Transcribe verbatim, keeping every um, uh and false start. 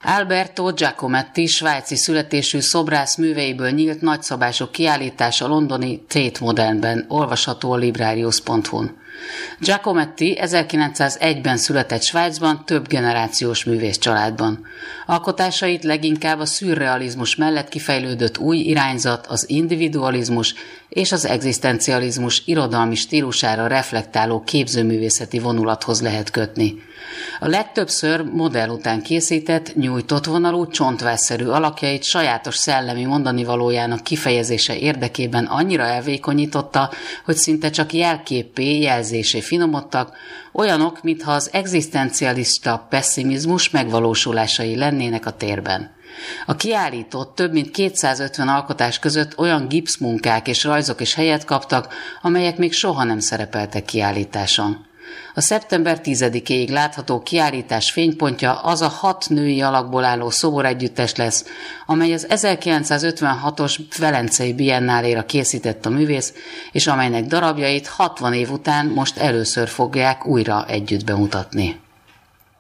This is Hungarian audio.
Alberto Giacometti svájci születésű szobrász műveiből nyílt nagyszabású kiállítás a londoni Tate Modernben, olvasható a librarius pont hu-n. Giacometti ezerkilencszázegyben született Svájcban, több generációs művész családban. Alkotásait leginkább a szürrealizmus mellett kifejlődött új irányzat, az individualizmus és az egzisztencializmus irodalmi stílusára reflektáló képzőművészeti vonulathoz lehet kötni. A legtöbbször modell után készített, nyújtott vonalú, csontvászszerű alakjait sajátos szellemi mondanivalójának kifejezése érdekében annyira elvékonyította, hogy szinte csak jelképpé, jelzésé finomodtak, olyanok, mintha az egzisztencialista pessimizmus megvalósulásai lennének a térben. A kiállított több mint kétszázötven alkotás között olyan gipszmunkák és rajzok is helyet kaptak, amelyek még soha nem szerepeltek kiállításon. A szeptember tizedikéig látható kiállítás fénypontja az a hat női alakból álló szoboregyüttes lesz, amely az ezerkilencszázötvenhatos Velencei Biennáléra készített a művész, és amelynek darabjait hatvan év után most először fogják újra együtt bemutatni.